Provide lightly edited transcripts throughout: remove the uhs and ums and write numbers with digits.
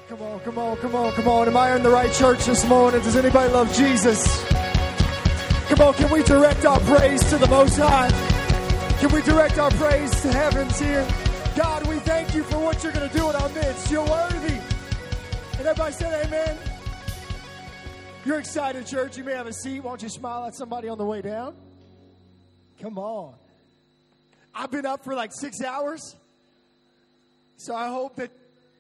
Come on, come on, come on, come on. Am I in the right church this morning? Does anybody love Jesus? Come on, can we direct our praise to the Most High? Can we direct our praise to heavens here? God, we thank you for what you're going to do in our midst. You're worthy. And everybody said amen. You're excited, church. You may have a seat. Why don't you smile at somebody on the way down? Come on. I've been up for like 6 hours. So I hope that...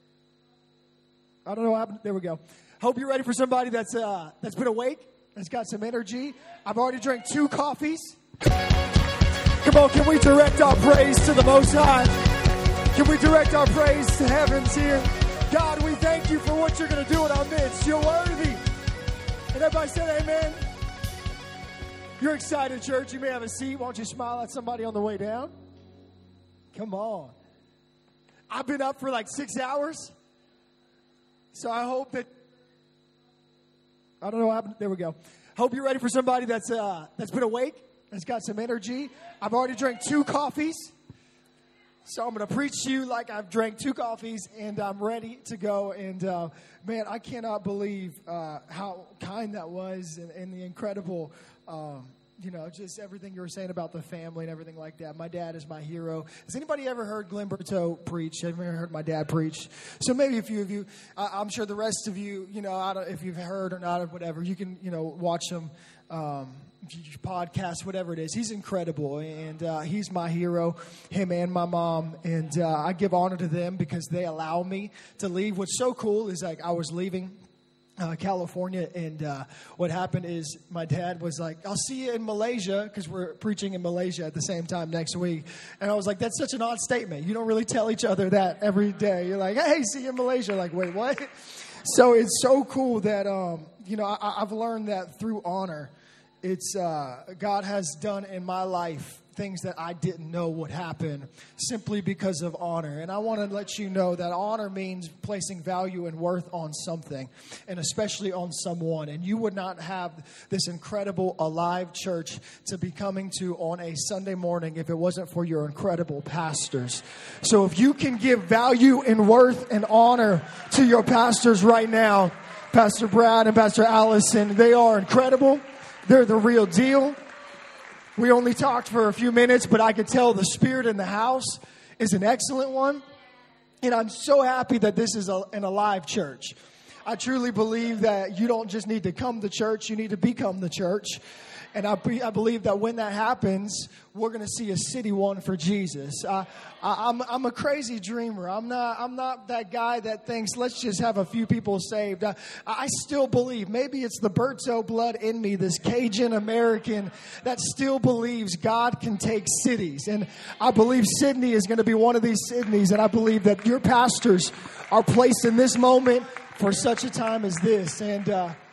I don't know what happened. There we go. Hope you're ready for somebody that's been awake, that's got some energy. I've already drank 2 coffees. Come on, can we direct our praise to the Most High? Can we direct our praise to heavens here? God, we thank you for what you're going to do in our midst. You're worthy. And everybody said amen. You're excited, church. You may have a seat. Why don't you smile at somebody on the way down? Come on. I've been up for like 6 hours. So I hope that, I don't know what happened. There we go. Hope you're ready for somebody that's been awake, that's got some energy. I've already drank 2 coffees. So I'm going to preach to you like I've drank 2 coffees and I'm ready to go. And man, I cannot believe how kind that was and the incredible, just everything you were saying about the family and everything like that. My dad is my hero. Has anybody ever heard Glenn Berto preach? Have you ever heard my dad preach? So maybe a few of you, I'm sure the rest of you, if you've heard or not or whatever, you can, watch him, podcast, whatever it is. He's incredible, and he's my hero, him and my mom, and I give honor to them because they allow me to leave. What's so cool is like I was leaving California, and what happened is my dad was like, I'll see you in Malaysia, because we're preaching in Malaysia at the same time next week. And I was like, that's such an odd statement. You don't really tell each other that every day. You're like, hey, see you in Malaysia. Like, wait, what? So it's so cool that I've learned that through honor, it's God has done in my life things that I didn't know would happen simply because of honor. And I want to let you know that honor means placing value and worth on something, and especially on someone. And you would not have this incredible alive church to be coming to on a Sunday morning if it wasn't for your incredible pastors. So if you can give value and worth and honor to your pastors right now, Pastor Brad and Pastor Allison, they are incredible. They're the real deal. We only talked for a few minutes, but I could tell the spirit in the house is an excellent one. And I'm so happy that this is an alive church. I truly believe that you don't just need to come to church, you need to become the church. And I believe that when that happens, we're going to see a city won for Jesus. I'm a crazy dreamer. I'm not that guy that thinks let's just have a few people saved. I still believe maybe it's the Berto blood in me, this Cajun American that still believes God can take cities. And I believe Sydney is going to be one of these Sydneys. And I believe that your pastors are placed in this moment for such a time as this. And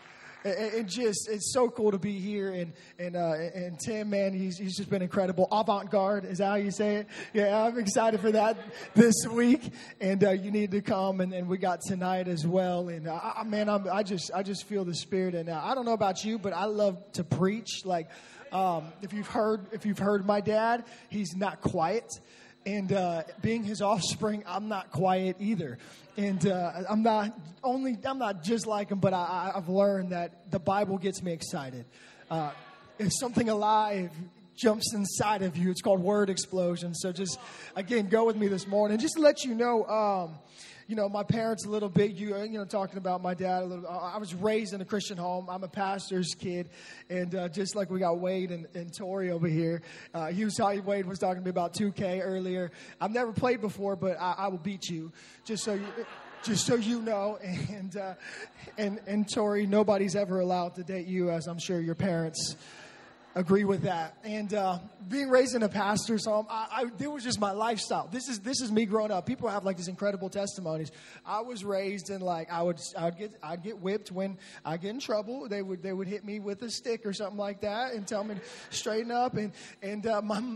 it's so cool to be here, and Tim, man, he's just been incredible. Avant-garde, is that how you say it? Yeah, I'm excited for that this week, and you need to come, and we got tonight as well. And I just feel the spirit, and I don't know about you, but I love to preach. Like, if you've heard my dad, he's not quiet. And being his offspring, I'm not quiet either. And I'm not just like him, but I've learned that the Bible gets me excited. If something alive jumps inside of you, it's called word explosion. So just, again, go with me this morning. Just to let you know, my parents a little bit, talking about my dad a little. I was raised in a Christian home. I'm a pastor's kid. And just like we got Wade and Tori over here, Wade was talking to me about 2K earlier. I've never played before, but I will beat you, just so you know. And Tori, nobody's ever allowed to date you, as I'm sure your parents agree with that. And being raised in a pastor's home, it was just my lifestyle. This is me growing up. People have like these incredible testimonies. I was raised in like I'd get whipped when I get in trouble. They would hit me with a stick or something like that and tell me to straighten up. And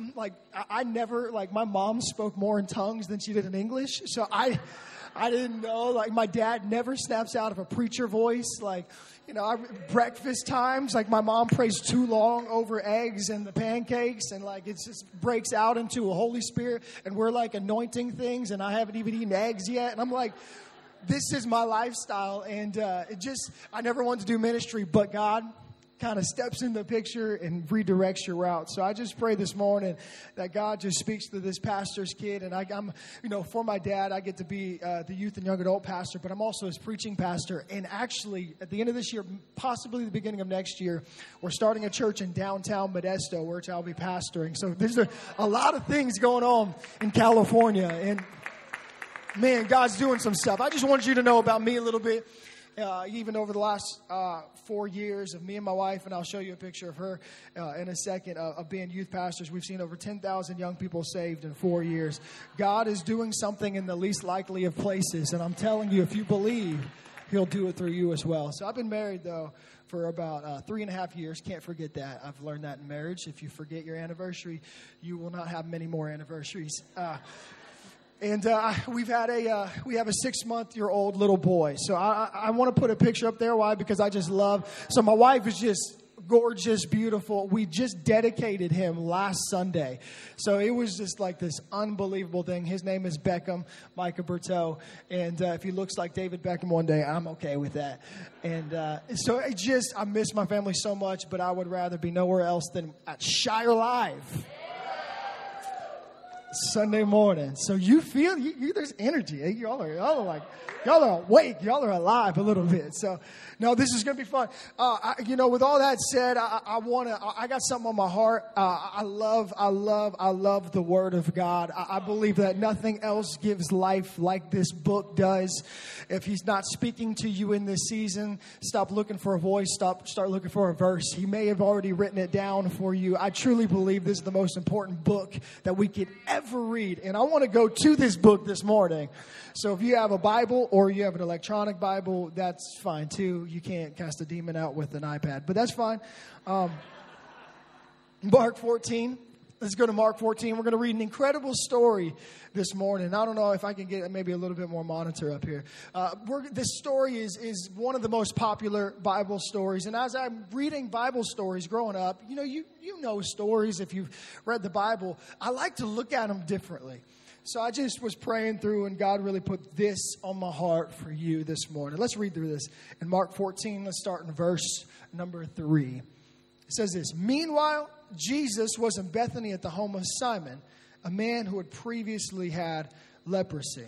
my mom spoke more in tongues than she did in English. So I didn't know. Like, my dad never snaps out of a preacher voice. Like, breakfast times, like, my mom prays too long over eggs and the pancakes, and like, it just breaks out into a Holy Spirit, and we're like anointing things, and I haven't even eaten eggs yet. And I'm like, this is my lifestyle, and I never wanted to do ministry, but God kind of steps in the picture and redirects your route. So I just pray this morning that God just speaks to this pastor's kid. And I'm, for my dad, I get to be the youth and young adult pastor, but I'm also his preaching pastor. And actually, at the end of this year, possibly the beginning of next year, we're starting a church in downtown Modesto, which I'll be pastoring. So there's a lot of things going on in California. And man, God's doing some stuff. I just wanted you to know about me a little bit. Even over the last 4 years of me and my wife, and I'll show you a picture of her in a second, of being youth pastors, we've seen over 10,000 young people saved in 4 years. God is doing something in the least likely of places, and I'm telling you, if you believe, He'll do it through you as well. So I've been married, though, for about 3.5 years. Can't forget that. I've learned that in marriage. If you forget your anniversary, you will not have many more anniversaries. And we have a 6-month-old little boy. So I want to put a picture up there. Why? Because I just love. So my wife is just gorgeous, beautiful. We just dedicated him last Sunday. So it was just like this unbelievable thing. His name is Beckham, Micah Berteau. And if he looks like David Beckham one day, I'm okay with that. And so I miss my family so much, but I would rather be nowhere else than at Shire Live Sunday morning. So you feel there's energy. Y'all are awake. Y'all are alive a little bit. So no, this is gonna be fun. With all that said, I got something on my heart. I love the Word of God. I believe that nothing else gives life like this book does. If He's not speaking to you in this season, stop looking for a voice. Start looking for a verse. He may have already written it down for you. I truly believe this is the most important book that we could ever read. And I want to go to this book this morning. So if you have a Bible or you have an electronic Bible, that's fine too. You can't cast a demon out with an iPad, but that's fine. Mark 14. Let's go to Mark 14. We're going to read an incredible story this morning. I don't know if I can get maybe a little bit more monitor up here. This story is one of the most popular Bible stories. And as I'm reading Bible stories growing up, you know stories if you've read the Bible. I like to look at them differently. So I just was praying through, and God really put this on my heart for you this morning. Let's read through this. In Mark 14, let's start in verse number 3. It says this: Meanwhile, Jesus was in Bethany at the home of Simon, a man who had previously had leprosy.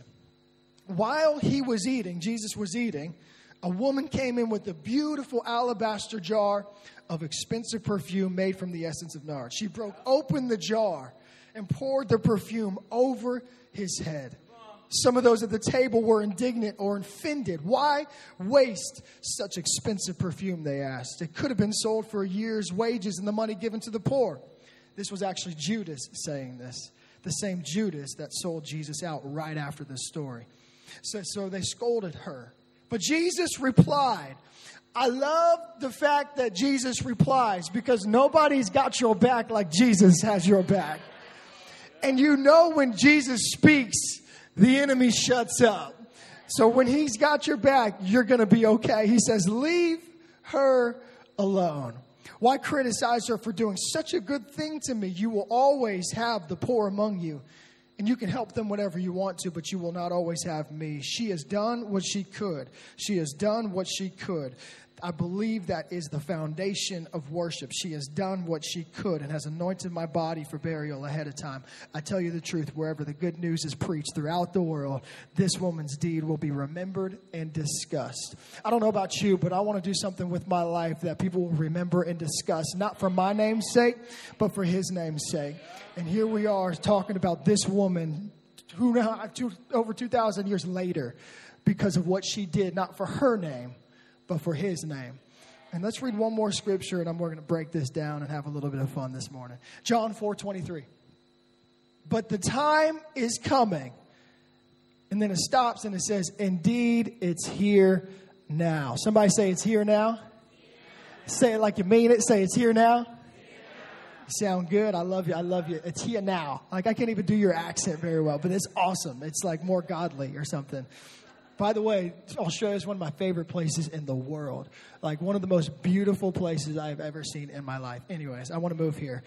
While Jesus was eating, a woman came in with a beautiful alabaster jar of expensive perfume made from the essence of nard. She broke open the jar and poured the perfume over his head. Some of those at the table were indignant or offended. Why waste such expensive perfume, they asked. It could have been sold for a year's wages and the money given to the poor. This was actually Judas saying this, the same Judas that sold Jesus out right after this story. So they scolded her. But Jesus replied. I love the fact that Jesus replies, because nobody's got your back like Jesus has your back. And when Jesus speaks, the enemy shuts up. So when He's got your back, you're going to be okay. He says, leave her alone. Why criticize her for doing such a good thing to me? You will always have the poor among you, and you can help them whenever you want to, but you will not always have me. She has done what she could. She has done what she could. I believe that is the foundation of worship. She has done what she could and has anointed my body for burial ahead of time. I tell you the truth, wherever the good news is preached throughout the world, this woman's deed will be remembered and discussed. I don't know about you, but I want to do something with my life that people will remember and discuss, not for my name's sake, but for His name's sake. And here we are talking about this woman who now, over 2,000 years later, because of what she did, not for her name, but for His name. And let's read one more scripture, and we're going to break this down and have a little bit of fun this morning. John 4:23. But the time is coming. And then it stops and it says, indeed, it's here now. Somebody say it's here now. Say it like you mean it. Say it's here now. You sound good. I love you. I love you. It's here now. Like, I can't even do your accent very well, but it's awesome. It's like more godly or something. By the way, Australia is one of my favorite places in the world. Like, one of the most beautiful places I've ever seen in my life. Anyways, I want to move here.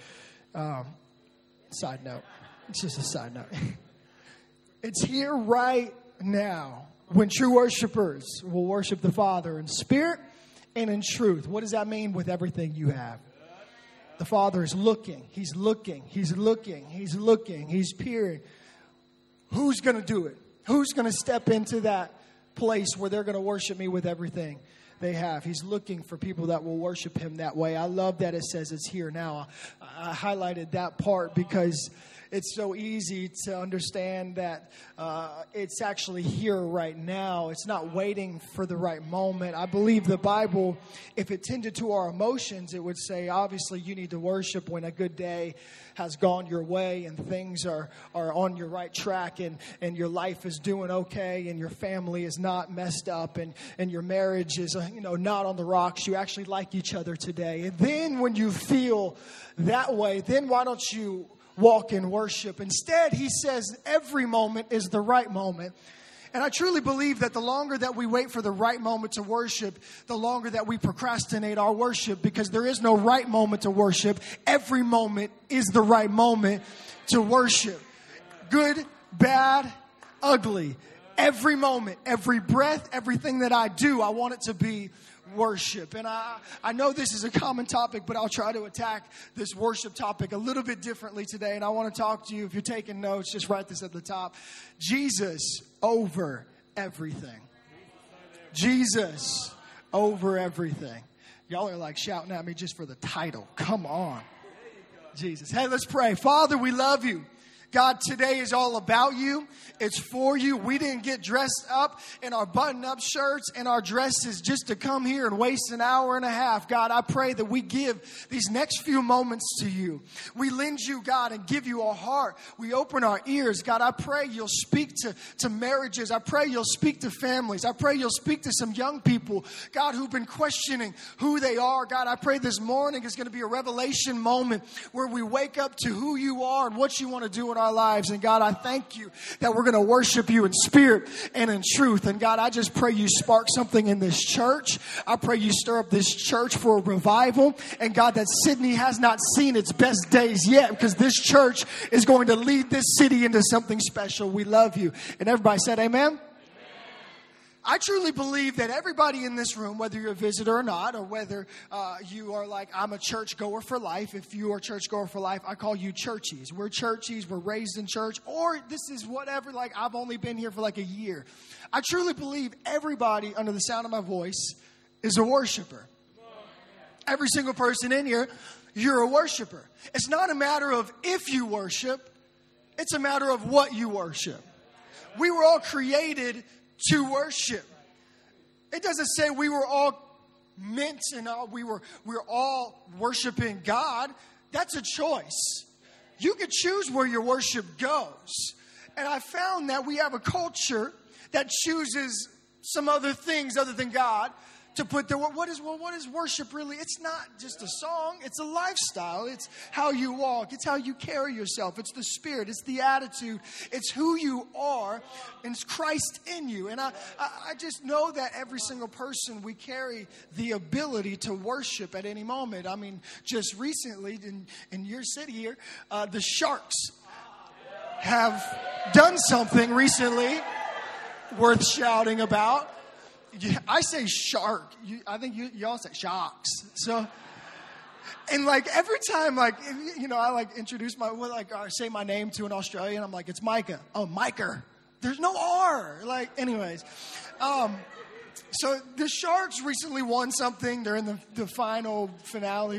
Side note. It's just a side note. It's here right now. when true worshipers will worship the Father in spirit and in truth. What does that mean? With everything you have. The Father is looking. He's looking. He's looking. He's looking. He's peering. Who's going to do it? Who's going to step into that place where they're going to worship me with everything they have? He's looking for people that will worship him that way. I love that it says it's here now. I highlighted that part because it's so easy to understand that it's actually here right now. It's not waiting for the right moment. I believe the Bible, if it tended to our emotions, it would say, obviously, you need to worship when a good day has gone your way and things are on your right track and your life is doing okay and your family is not messed up and your marriage is not on the rocks. You actually like each other today. And then when you feel that way, then why don't you walk in worship? Instead, he says every moment is the right moment. And I truly believe that the longer that we wait for the right moment to worship, the longer that we procrastinate our worship, because there is no right moment to worship. Every moment is the right moment to worship. Good, bad, ugly. Every moment, every breath, everything that I do, I want it to be worship. And I know this is a common topic, but I'll try to attack this worship topic a little bit differently today. And I want to talk to you. If you're taking notes, just write this at the top. Jesus over everything. Jesus over everything. Y'all are like shouting at me just for the title. Come on. Jesus. Hey, let's pray. Father, we love you. God, today is all about you. It's for you. We didn't get dressed up in our button-up shirts and our dresses just to come here and waste an hour and a half. God, I pray that we give these next few moments to you. We lend you, God, and give you our heart. We open our ears. God, I pray you'll speak to marriages. I pray you'll speak to families. I pray you'll speak to some young people, God, who've been questioning who they are. God, I pray this morning is going to be a revelation moment where we wake up to who you are and what you want to do in our lives. And God, I thank you that we're going to worship you in spirit and in truth. And God, I just pray you spark something in this church. I pray you stir up this church for a revival. And God, that Sydney has not seen its best days yet, because this church is going to lead this city into something special. We love you. And everybody said amen. I truly believe that everybody in this room, whether you're a visitor or not, or whether you are like, I'm a church goer for life. If you are a church goer for life, I call you churchies. We're churchies. We're raised in church. Or this is whatever, like I've only been here for like a year. I truly believe everybody under the sound of my voice is a worshiper. Every single person in here, you're a worshiper. It's not a matter of if you worship. It's a matter of what you worship. We were all created to worship. It doesn't say we were all meant and we're all worshiping God. That's a choice. You can choose where your worship goes. And I found that we have a culture that chooses some other things other than God to put there. What is worship really? It's not just a song. It's a lifestyle. It's how you walk. It's how you carry yourself. It's the spirit. It's the attitude. It's who you are. And it's Christ in you. And I just know that every single person, we carry the ability to worship at any moment. I mean, just recently in your city here, the Sharks have done something recently worth shouting about. I say shark. I think y'all say sharks. So, and like every time, like, I like introduce or say my name to an Australian. I'm like, it's Micah. Oh, Micah. There's no R. Like, anyways. So the Sharks recently won something. They're in the final finale.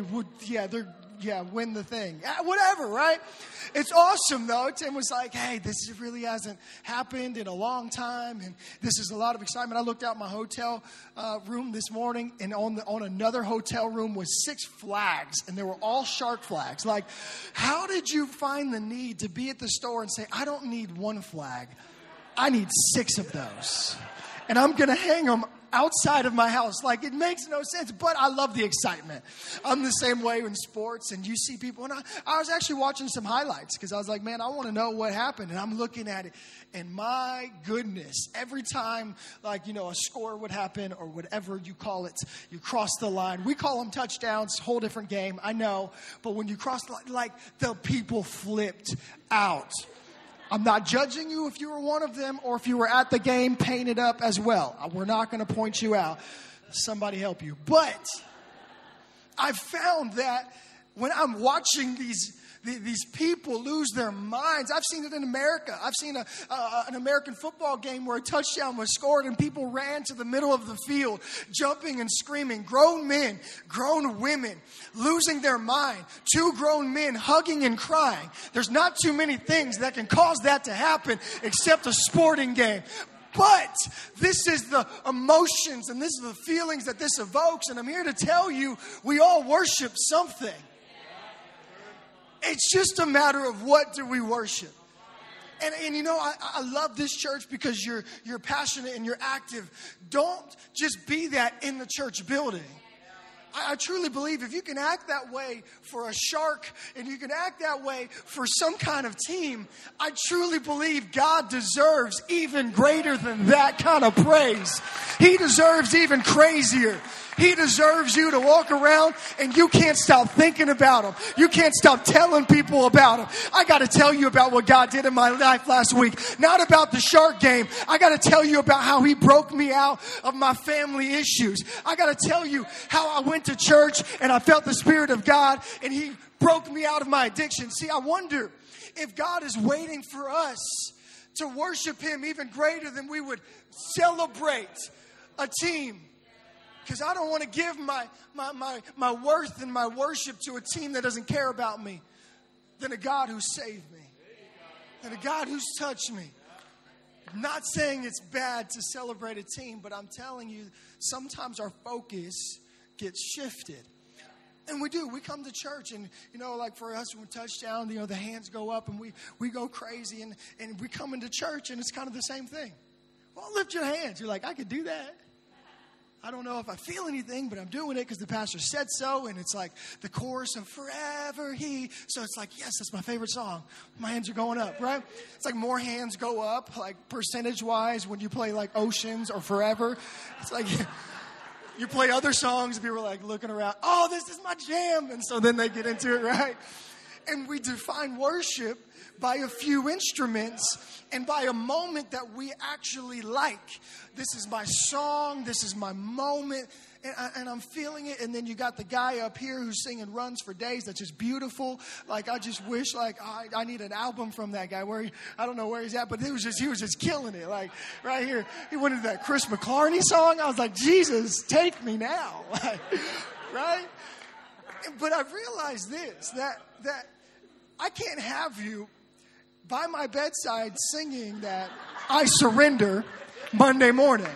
Win the thing. Whatever, right? It's awesome, though. Tim was like, hey, this really hasn't happened in a long time, and this is a lot of excitement. I looked out my hotel room this morning, and on another hotel room was 6 flags, and they were all Shark flags. Like, how did you find the need to be at the store and say, I don't need 1 flag. I need 6 of those, and I'm going to hang them outside of my house. Like, it makes no sense, but I love the excitement. I'm the same way in sports, and you see people, and I was actually watching some highlights because I was like, man, I want to know what happened, and I'm looking at it, and my goodness, every time, like, a score would happen or whatever you call it, you cross the line. We call them touchdowns, whole different game, I know, but when you cross the line, like, the people flipped out. I'm not judging you if you were one of them or if you were at the game painted up as well. We're not going to point you out. Somebody help you. But I've found that when I'm watching these people lose their minds. I've seen it in America. I've seen an American football game where a touchdown was scored and people ran to the middle of the field, jumping and screaming. Grown men, grown women, losing their mind. 2 grown men hugging and crying. There's not too many things that can cause that to happen except a sporting game. But this is the emotions and this is the feelings that this evokes. And I'm here to tell you, we all worship something. It's just a matter of what do we worship. And you know, I love this church because you're passionate and you're active. Don't just be that in the church building. I truly believe if you can act that way for a Shark and you can act that way for some kind of team, I truly believe God deserves even greater than that kind of praise. He deserves even crazier. He deserves you to walk around and you can't stop thinking about him. You can't stop telling people about him. I got to tell you about what God did in my life last week. Not about the Shark game. I got to tell you about how he broke me out of my family issues. I got to tell you how I went to church and I felt the Spirit of God and he broke me out of my addiction. See, I wonder if God is waiting for us to worship him even greater than we would celebrate a team. Because I don't want to give my worth and my worship to a team that doesn't care about me than a God who saved me, than a God who's touched me. I'm not saying it's bad to celebrate a team, but I'm telling you, sometimes our focus gets shifted. And we do. We come to church and, you know, like for us, when touchdown, you know, the hands go up and we go crazy. And we come into church and it's kind of the same thing. Well, lift your hands. You're like, I could do that. I don't know if I feel anything, but I'm doing it because the pastor said so. And it's like the chorus of Forever He. So it's like, yes, that's my favorite song. My hands are going up, right? It's like more hands go up, like percentage-wise when you play like Oceans or Forever. It's like you play other songs and people are like looking around. Oh, this is my jam. And so then they get into it, right? And we define worship by a few instruments and by a moment that we actually like. This is my song. This is my moment. And I'm feeling it. And then you got the guy up here who's singing Runs for Days. That's just beautiful. Like, I just wish, like, I need an album from that guy. I don't know where he's at, but he was just killing it. Like, right here. He went into that Chris McClarney song. I was like, Jesus, take me now. Like, right? But I've realized this, that I can't have you by my bedside singing that I surrender Monday morning.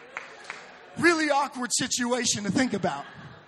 Really awkward situation to think about.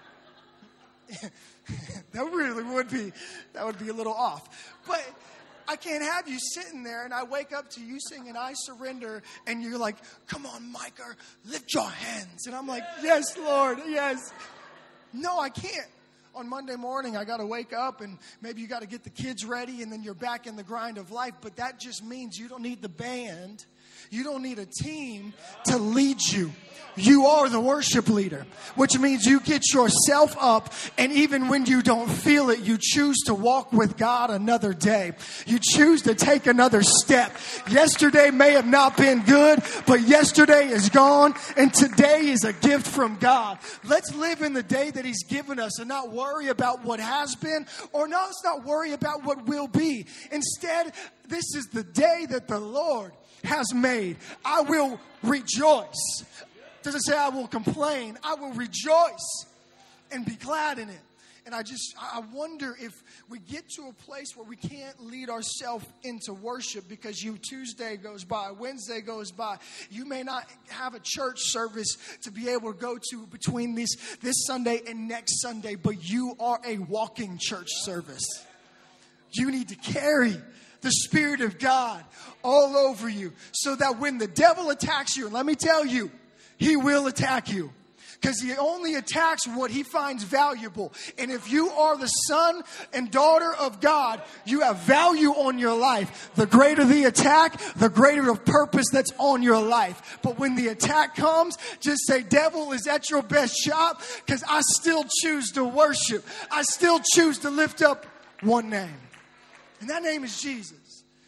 That would be a little off. But I can't have you sitting there and I wake up to you singing I surrender and you're like, come on, Micah, lift your hands. And I'm like, yes, Lord, yes. No, I can't. On Monday morning, I got to wake up and maybe you got to get the kids ready and then you're back in the grind of life. But that just means you don't need the band. You don't need a team to lead you. You are the worship leader, which means you get yourself up, and even when you don't feel it, you choose to walk with God another day. You choose to take another step. Yesterday may have not been good, but yesterday is gone, and today is a gift from God. Let's live in the day that He's given us and not worry about what has been, or let's not worry about what will be. Instead, this is the day that the Lord has made. I will rejoice. Doesn't say I will complain. I will rejoice and be glad in it. And I wonder if we get to a place where we can't lead ourselves into worship because Tuesday goes by, Wednesday goes by. You may not have a church service to be able to go to between this Sunday and next Sunday, but you are a walking church service. You need to carry the Spirit of God all over you so that when the devil attacks you, and let me tell you, he will attack you because he only attacks what he finds valuable. And if you are the son and daughter of God, you have value on your life. The greater the attack, the greater the purpose that's on your life. But when the attack comes, just say, devil, is that your best shot? Because I still choose to worship. I still choose to lift up one name. And that name is Jesus.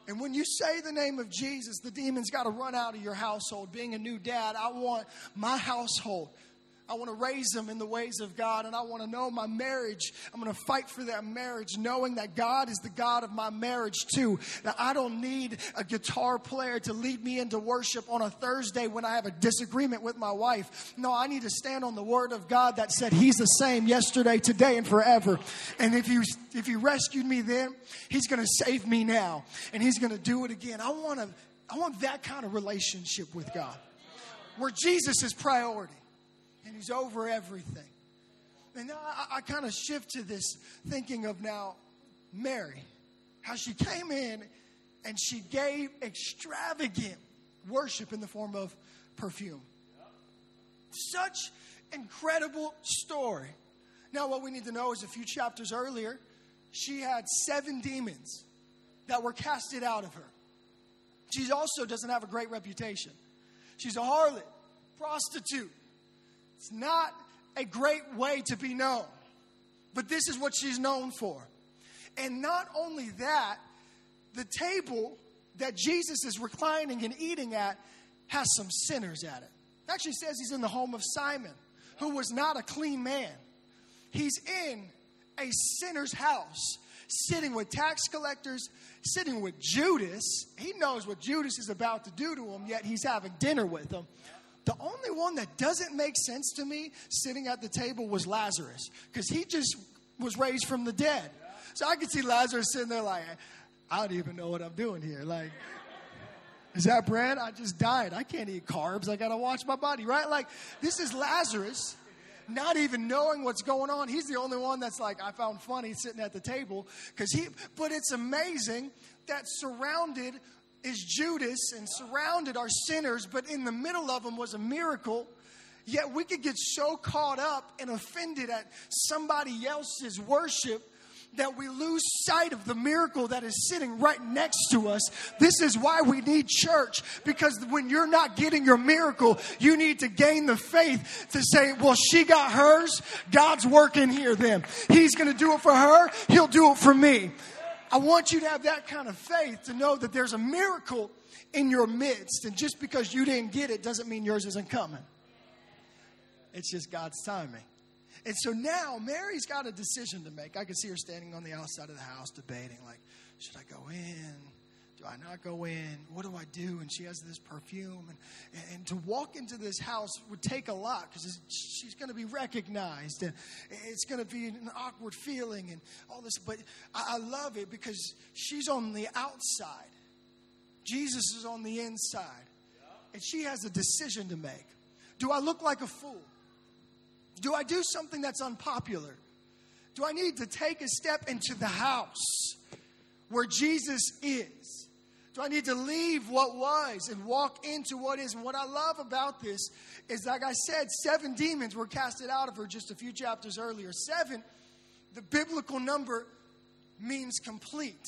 And when you say the name of Jesus, the demons got to run out of your household. Being a new dad, I want my household. I want to raise them in the ways of God, and I want to know my marriage. I'm going to fight for that marriage, knowing that God is the God of my marriage too. That I don't need a guitar player to lead me into worship on a Thursday when I have a disagreement with my wife. No, I need to stand on the word of God that said He's the same yesterday, today, and forever. And if He rescued me then, He's going to save me now, and He's going to do it again. I want that kind of relationship with God, where Jesus is priority. And He's over everything. And now I kind of shift to this thinking of now Mary. How she came in and she gave extravagant worship in the form of perfume. Such incredible story. Now what we need to know is a few chapters earlier, she had 7 demons that were casted out of her. She also doesn't have a great reputation. She's a harlot, prostitute. It's not a great way to be known, but this is what she's known for. And not only that, the table that Jesus is reclining and eating at has some sinners at it. It actually says He's in the home of Simon, who was not a clean man. He's in a sinner's house, sitting with tax collectors, sitting with Judas. He knows what Judas is about to do to him, yet He's having dinner with him. The only one that doesn't make sense to me sitting at the table was Lazarus, because he just was raised from the dead. So I could see Lazarus sitting there like, I don't even know what I'm doing here. Like, is that bread? I just died. I can't eat carbs. I got to watch my body, right? Like, this is Lazarus not even knowing what's going on. He's the only one that's like, I found funny sitting at the table. But it's amazing that surrounded is Judas and surrounded are sinners, but in the middle of them was a miracle. Yet we could get so caught up and offended at somebody else's worship that we lose sight of the miracle that is sitting right next to us. This is why we need church, because when you're not getting your miracle, you need to gain the faith to say, well, she got hers. God's working here then. He's going to do it for her. He'll do it for me. I want you to have that kind of faith to know that there's a miracle in your midst. And just because you didn't get it doesn't mean yours isn't coming. It's just God's timing. And so now Mary's got a decision to make. I can see her standing on the outside of the house debating, like, should I go in? Do I not go in? What do I do? And she has this perfume. And to walk into this house would take a lot, because she's going to be recognized. And it's going to be an awkward feeling and all this. But I love it because she's on the outside. Jesus is on the inside. And she has a decision to make. Do I look like a fool? Do I do something that's unpopular? Do I need to take a step into the house where Jesus is? Do I need to leave what was and walk into what is? And what I love about this is, like I said, 7 demons were casted out of her just a few chapters earlier. 7, the biblical number, means complete.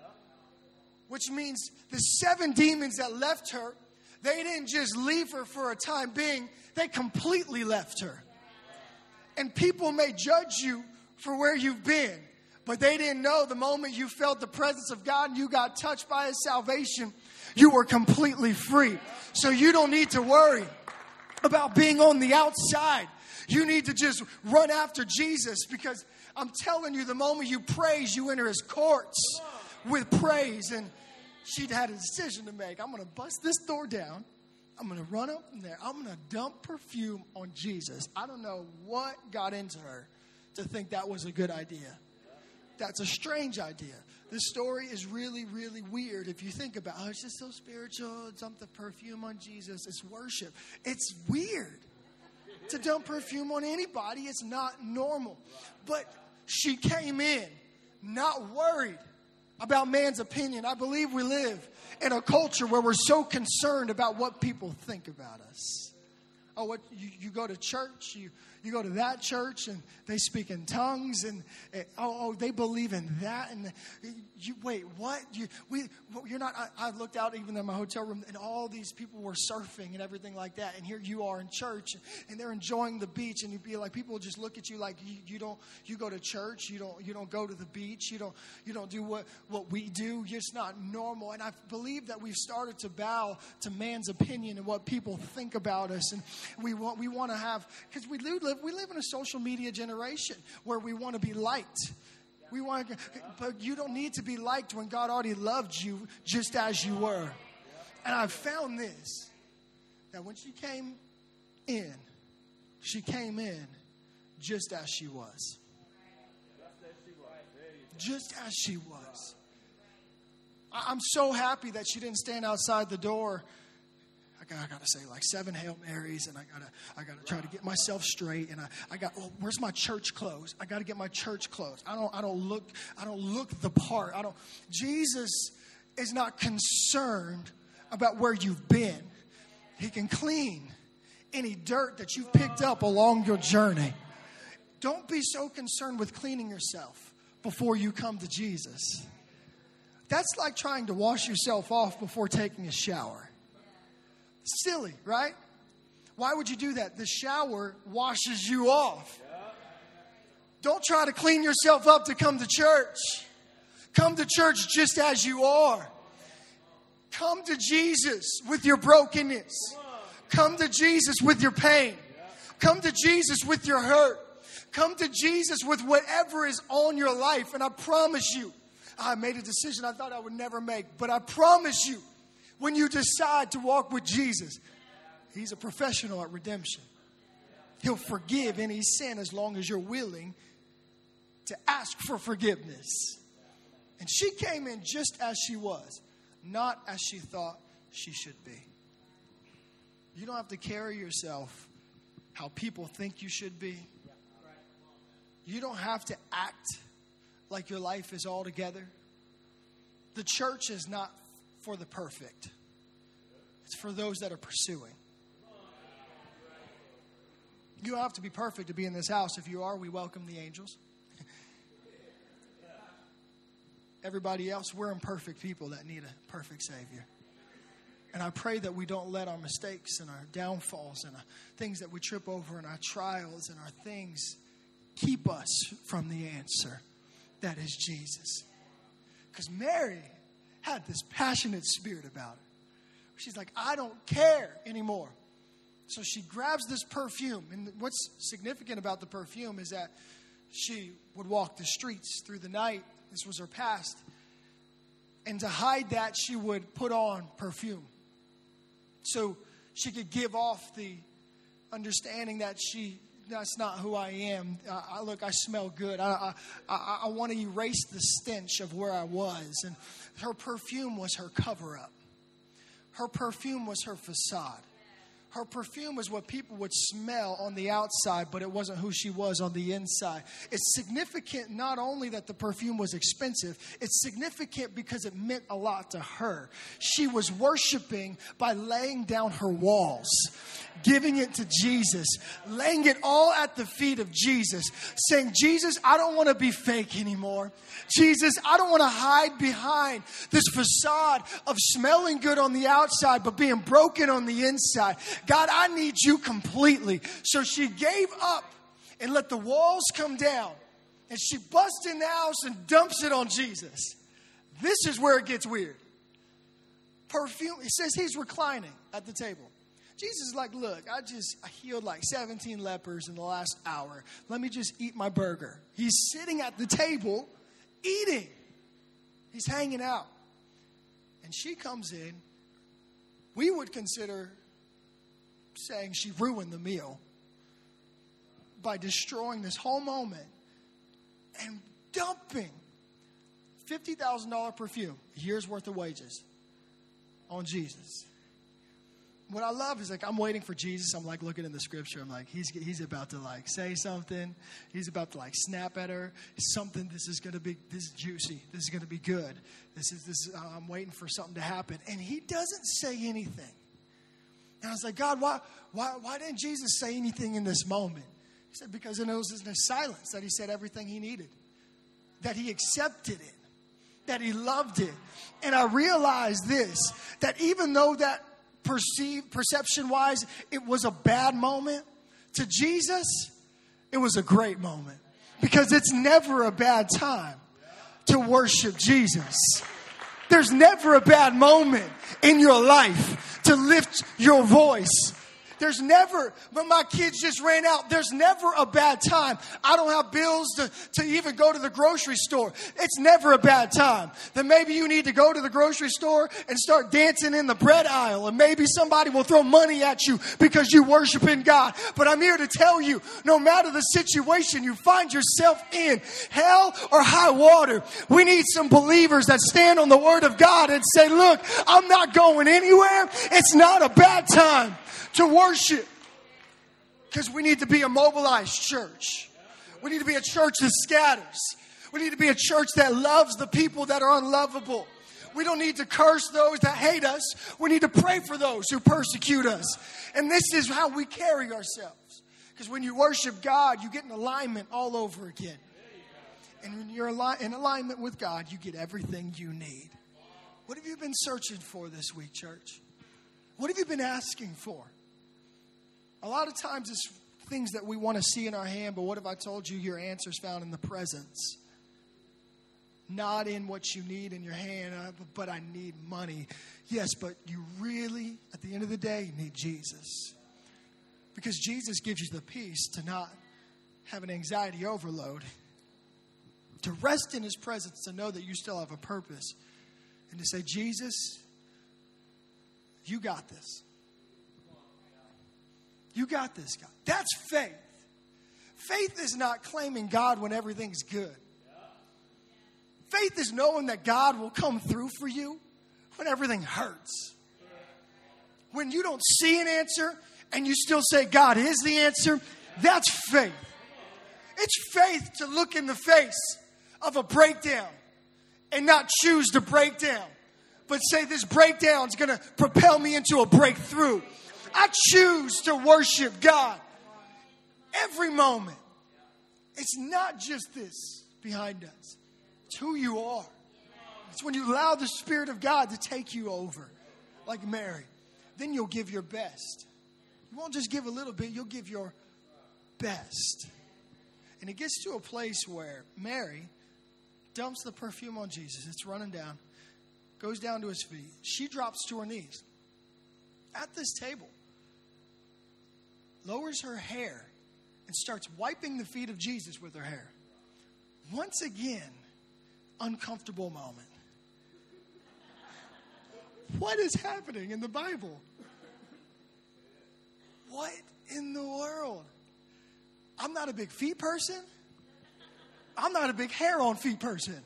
Which means the 7 demons that left her, they didn't just leave her for a time being. They completely left her. And people may judge you for where you've been, but they didn't know the moment you felt the presence of God and you got touched by His salvation, you were completely free. So you don't need to worry about being on the outside. You need to just run after Jesus, because I'm telling you, the moment you praise, you enter His courts with praise. And she'd had a decision to make. I'm going to bust this door down. I'm going to run up in there. I'm going to dump perfume on Jesus. I don't know what got into her to think that was a good idea. That's a strange idea. This story is really, really weird if you think about it. Oh, it's just so spiritual. Dump the perfume on Jesus. It's worship. It's weird to dump perfume on anybody. It's not normal. But she came in not worried about man's opinion. I believe we live in a culture where we're so concerned about what people think about us. Oh, what you go to church, you go to that church, and they speak in tongues, and they believe in that, and you wait, what? You're not. I looked out even in my hotel room, and all these people were surfing and everything like that, and here you are in church, and they're enjoying the beach, and you'd be like, people will just look at you like you go to church, you don't go to the beach, you don't do what we do. You're just not normal, and I believe that we've started to bow to man's opinion and what people think about us, and we want to have, because we live in a social media generation where we want to be liked. But you don't need to be liked when God already loved you just as you were. And I found this, that when she came in just as she was. Just as she was. I'm so happy that she didn't stand outside the door. I gotta say like 7 Hail Marys, and I gotta try to get myself straight, and where's my church clothes? I gotta get my church clothes. I don't look the part. Jesus is not concerned about where you've been. He can clean any dirt that you've picked up along your journey. Don't be so concerned with cleaning yourself before you come to Jesus. That's like trying to wash yourself off before taking a shower. Silly, right? Why would you do that? The shower washes you off. Don't try to clean yourself up to come to church. Come to church just as you are. Come to Jesus with your brokenness. Come to Jesus with your pain. Come to Jesus with your hurt. Come to Jesus with whatever is on your life. And I promise you, I made a decision I thought I would never make. But I promise you, when you decide to walk with Jesus, He's a professional at redemption. He'll forgive any sin as long as you're willing to ask for forgiveness. And she came in just as she was, not as she thought she should be. You don't have to carry yourself how people think you should be. You don't have to act like your life is all together. The church is not for the perfect. It's for those that are pursuing. You don't have to be perfect to be in this house. If you are, we welcome the angels. Everybody else, we're imperfect people that need a perfect Savior. And I pray that we don't let our mistakes and our downfalls and our things that we trip over and our trials and our things keep us from the answer that is Jesus. Because Mary had this passionate spirit about her. She's like, I don't care anymore. So she grabs this perfume. And what's significant about the perfume is that she would walk the streets through the night. This was her past. And to hide that, she would put on perfume. So she could give off the understanding that that's not who I am. I smell good. I want to erase the stench of where I was. And her perfume was her cover-up. Her perfume was her facade. Her perfume was what people would smell on the outside, but it wasn't who she was on the inside. It's significant not only that the perfume was expensive, it's significant because it meant a lot to her. She was worshiping by laying down her walls, giving it to Jesus, laying it all at the feet of Jesus, saying, Jesus, I don't want to be fake anymore. Jesus, I don't want to hide behind this facade of smelling good on the outside, but being broken on the inside. God, I need you completely. So she gave up and let the walls come down. And she busts in the house and dumps it on Jesus. This is where it gets weird. Perfume, it says he's reclining at the table. Jesus is like, look, I healed like 17 lepers in the last hour. Let me just eat my burger. He's sitting at the table eating. He's hanging out. And she comes in. We would consider saying she ruined the meal by destroying this whole moment and dumping $50,000 perfume, a year's worth of wages, on Jesus. What I love is, like, I'm waiting for Jesus. I'm like looking in the scripture. I'm like, he's about to like say something. He's about to like snap at her. Something. This is juicy. This is gonna be good. I'm waiting for something to happen, and he doesn't say anything. And I was like, God, why didn't Jesus say anything in this moment? He said, because it was in his silence that he said everything he needed. That he accepted it. That he loved it. And I realized this, that even though that perception-wise, it was a bad moment, to Jesus, it was a great moment. Because it's never a bad time to worship Jesus. There's never a bad moment in your life to lift your voice. There's never, when my kids just ran out, there's never a bad time. I don't have bills to even go to the grocery store. It's never a bad time. Then maybe you need to go to the grocery store and start dancing in the bread aisle. And maybe somebody will throw money at you because you worship in God. But I'm here to tell you, no matter the situation you find yourself in, hell or high water, we need some believers that stand on the word of God and say, look, I'm not going anywhere. It's not a bad time to worship. Because we need to be a mobilized church. We need to be a church that scatters. We need to be a church that loves the people that are unlovable. We don't need to curse those that hate us. We need to pray for those who persecute us. And this is how we carry ourselves. Because when you worship God, you get in alignment all over again. And when you're in alignment with God, you get everything you need. What have you been searching for this week, church? What have you been asking for? A lot of times it's things that we want to see in our hand, but what if I told you your answer's found in the presence? Not in what you need in your hand, but I need money. Yes, but you really, at the end of the day, need Jesus. Because Jesus gives you the peace to not have an anxiety overload. To rest in his presence, to know that you still have a purpose. And to say, Jesus, you got this. You got this, God. That's faith. Faith is not claiming God when everything's good. Faith is knowing that God will come through for you when everything hurts. When you don't see an answer and you still say God is the answer, that's faith. It's faith to look in the face of a breakdown and not choose to break down, but say this breakdown is going to propel me into a breakthrough. I choose to worship God every moment. It's not just this behind us. It's who you are. It's when you allow the Spirit of God to take you over, like Mary. Then you'll give your best. You won't just give a little bit, you'll give your best. And it gets to a place where Mary dumps the perfume on Jesus. It's running down, goes down to his feet. She drops to her knees at this table, lowers her hair, and starts wiping the feet of Jesus with her hair. Once again, uncomfortable moment. What is happening in the Bible? What in the world? I'm not a big feet person. I'm not a big hair on feet person.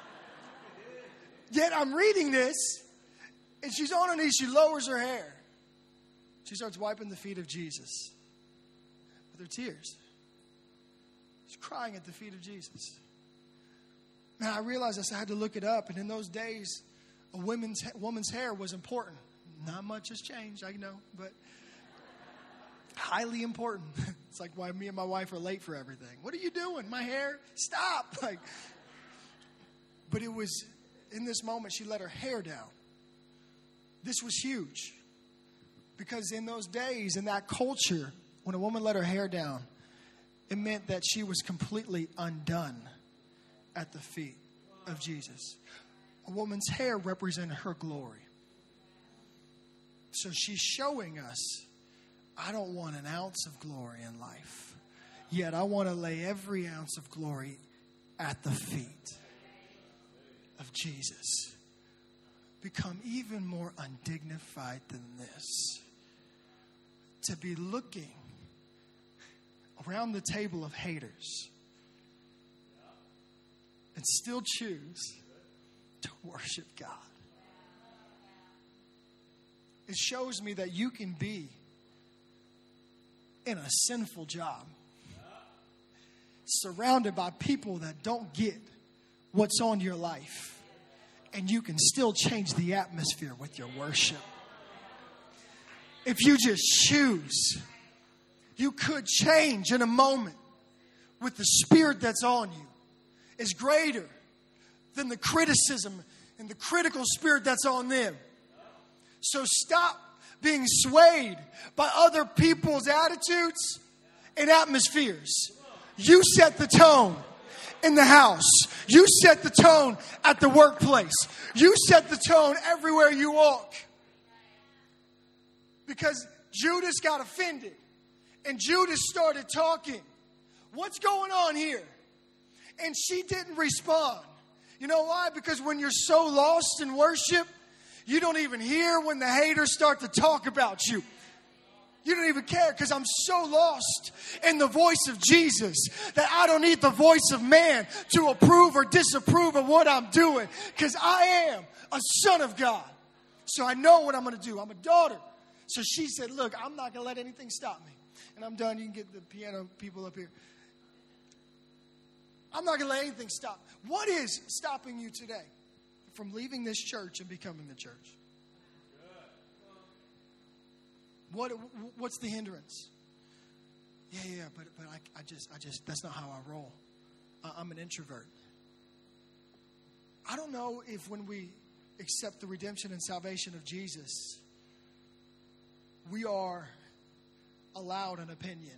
Yet I'm reading this, and she's on her knees. She lowers her hair. She starts wiping the feet of Jesus with her tears. She's crying at the feet of Jesus. Man, I realized I had to look it up. And in those days, a woman's hair was important. Not much has changed, I know, but highly important. It's like why me and my wife are late for everything. What are you doing? My hair? Stop. But it was in this moment she let her hair down. This was huge. Because in those days, in that culture, when a woman let her hair down, it meant that she was completely undone at the feet of Jesus. A woman's hair represented her glory. So she's showing us, I don't want an ounce of glory in life. Yet I want to lay every ounce of glory at the feet of Jesus. Become even more undignified than this. To be looking around the table of haters and still choose to worship God. It shows me that you can be in a sinful job, surrounded by people that don't get what's on your life, and you can still change the atmosphere with your worship. if you just choose, you could change in a moment with the Spirit that's on you is greater than the criticism and the critical spirit that's on them. So stop being swayed by other people's attitudes and atmospheres. You set the tone in the house. You set the tone at the workplace. You set the tone everywhere you walk. Because Judas got offended and Judas started talking. What's going on here? And she didn't respond. You know why? Because when you're so lost in worship, you don't even hear when the haters start to talk about you. You don't even care because I'm so lost in the voice of Jesus that I don't need the voice of man to approve or disapprove of what I'm doing, because I am a son of God. So I know what I'm going to do. I'm a daughter. So she said, look, I'm not going to let anything stop me. And I'm done. You can get the piano people up here. I'm not going to let anything stop. What is stopping you today from leaving this church and becoming the church? What's the hindrance? Yeah, but I just that's not how I roll. I'm an introvert. I don't know if when we accept the redemption and salvation of Jesus, we are allowed an opinion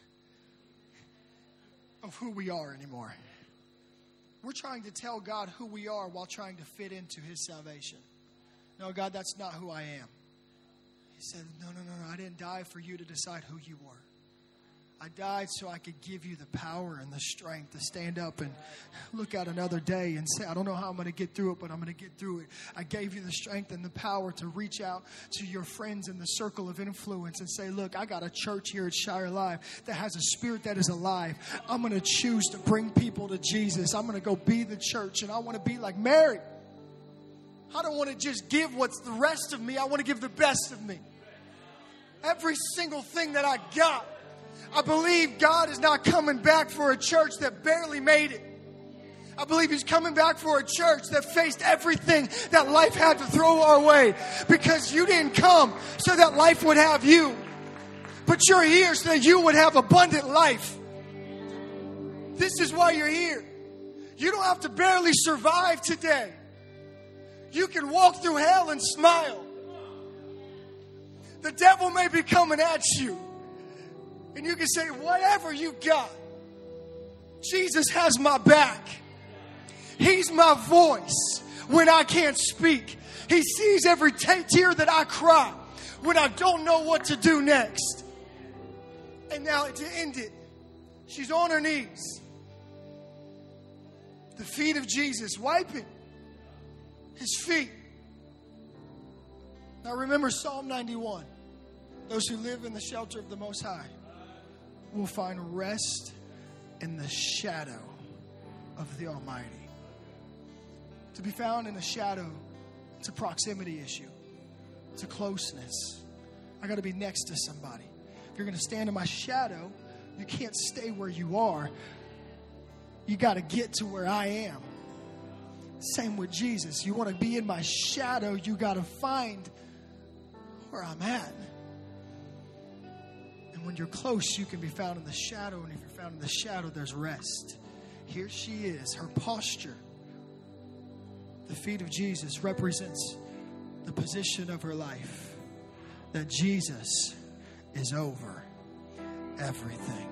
of who we are anymore. We're trying to tell God who we are while trying to fit into His salvation. No, God, that's not who I am. He said, no, I didn't die for you to decide who you were. I died so I could give you the power and the strength to stand up and look at another day and say, I don't know how I'm going to get through it, but I'm going to get through it. I gave you the strength and the power to reach out to your friends in the circle of influence and say, look, I got a church here at Shire Live that has a spirit that is alive. I'm going to choose to bring people to Jesus. I'm going to go be the church, and I want to be like Mary. I don't want to just give what's the rest of me. I want to give the best of me. Every single thing that I got. I believe God is not coming back for a church that barely made it. I believe He's coming back for a church that faced everything that life had to throw our way. Because you didn't come so that life would have you, but you're here so that you would have abundant life. This is why you're here. You don't have to barely survive today. You can walk through hell and smile. The devil may be coming at you, and you can say, whatever you got, Jesus has my back. He's my voice when I can't speak. He sees every tear that I cry when I don't know what to do next. And now to end it, she's on her knees. The feet of Jesus, wiping His feet. Now remember Psalm 91. Those who live in the shelter of the Most High will find rest in the shadow of the Almighty. To be found in the shadow, it's a proximity issue. It's a closeness. I got to be next to somebody. If you're going to stand in my shadow, you can't stay where you are. You got to get to where I am. Same with Jesus. You want to be in my shadow, you got to find where I'm at. And when you're close, you can be found in the shadow. And if you're found in the shadow, there's rest. Here she is. Her posture, the feet of Jesus, represents the position of her life. That Jesus is over everything.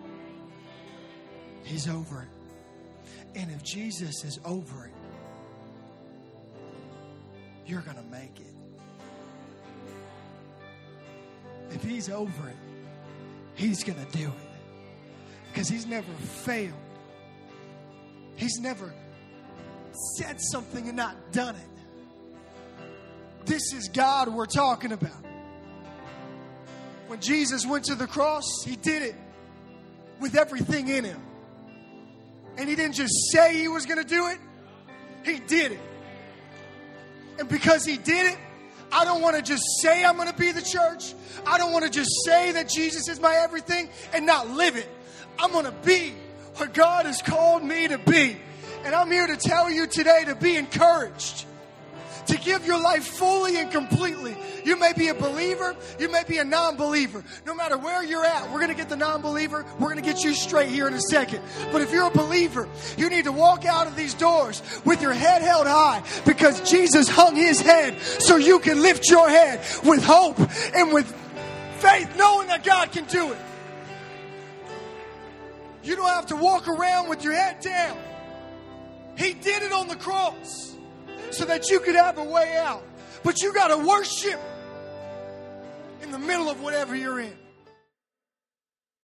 He's over it. And if Jesus is over it, you're going to make it. If He's over it, He's going to do it. Because He's never failed. He's never said something and not done it. This is God we're talking about. When Jesus went to the cross, He did it with everything in Him. And He didn't just say He was going to do it. He did it. And because He did it, I don't want to just say I'm going to be the church. I don't want to just say that Jesus is my everything and not live it. I'm going to be what God has called me to be. And I'm here to tell you today to be encouraged. to give your life fully and completely. You may be a believer, you may be a non-believer. No matter where you're at, we're going to get the non-believer, we're going to get you straight here in a second. But if you're a believer, you need to walk out of these doors with your head held high, because Jesus hung his head so you can lift your head with hope and with faith, knowing that God can do it. You don't have to walk around with your head down. He did it on the cross so that you could have a way out. But you got to worship in the middle of whatever you're in.